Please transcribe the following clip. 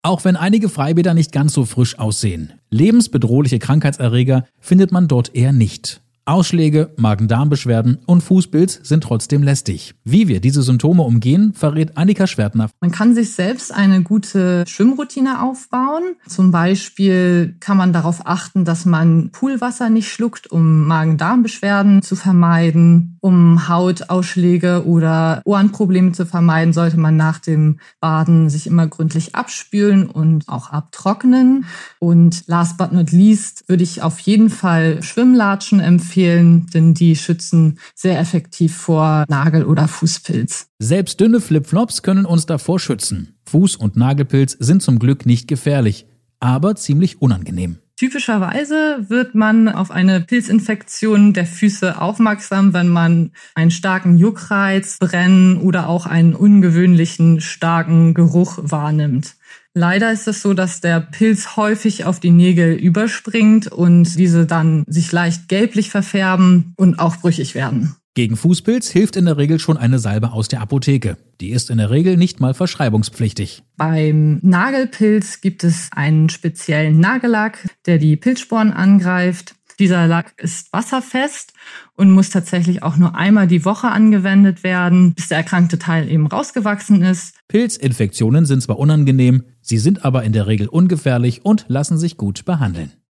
Auch wenn einige Freibäder nicht ganz so frisch aussehen. Lebensbedrohliche Krankheitserreger findet man dort eher nicht. Ausschläge, Magen-Darm-Beschwerden und Fußpilz sind trotzdem lästig. Wie wir diese Symptome umgehen, verrät Annika Schwertner. Man kann sich selbst eine gute Schwimmroutine aufbauen. Zum Beispiel kann man darauf achten, dass man Poolwasser nicht schluckt, um Magen-Darm-Beschwerden zu vermeiden. Um Hautausschläge oder Ohrenprobleme zu vermeiden, sollte man nach dem Baden sich immer gründlich abspülen und auch abtrocknen. Und last but not least würde ich auf jeden Fall Schwimmlatschen empfehlen, denn die schützen sehr effektiv vor Nagel- oder Fußpilz. Selbst dünne Flipflops können uns davor schützen. Fuß- und Nagelpilz sind zum Glück nicht gefährlich, aber ziemlich unangenehm. Typischerweise wird man auf eine Pilzinfektion der Füße aufmerksam, wenn man einen starken Juckreiz, Brennen oder auch einen ungewöhnlichen starken Geruch wahrnimmt. Leider ist es so, dass der Pilz häufig auf die Nägel überspringt und diese dann sich leicht gelblich verfärben und auch brüchig werden. Gegen Fußpilz hilft in der Regel schon eine Salbe aus der Apotheke. Die ist in der Regel nicht mal verschreibungspflichtig. Beim Nagelpilz gibt es einen speziellen Nagellack, der die Pilzsporen angreift. Dieser Lack ist wasserfest und muss tatsächlich auch nur einmal die Woche angewendet werden, bis der erkrankte Teil eben rausgewachsen ist. Pilzinfektionen sind zwar unangenehm, sie sind aber in der Regel ungefährlich und lassen sich gut behandeln.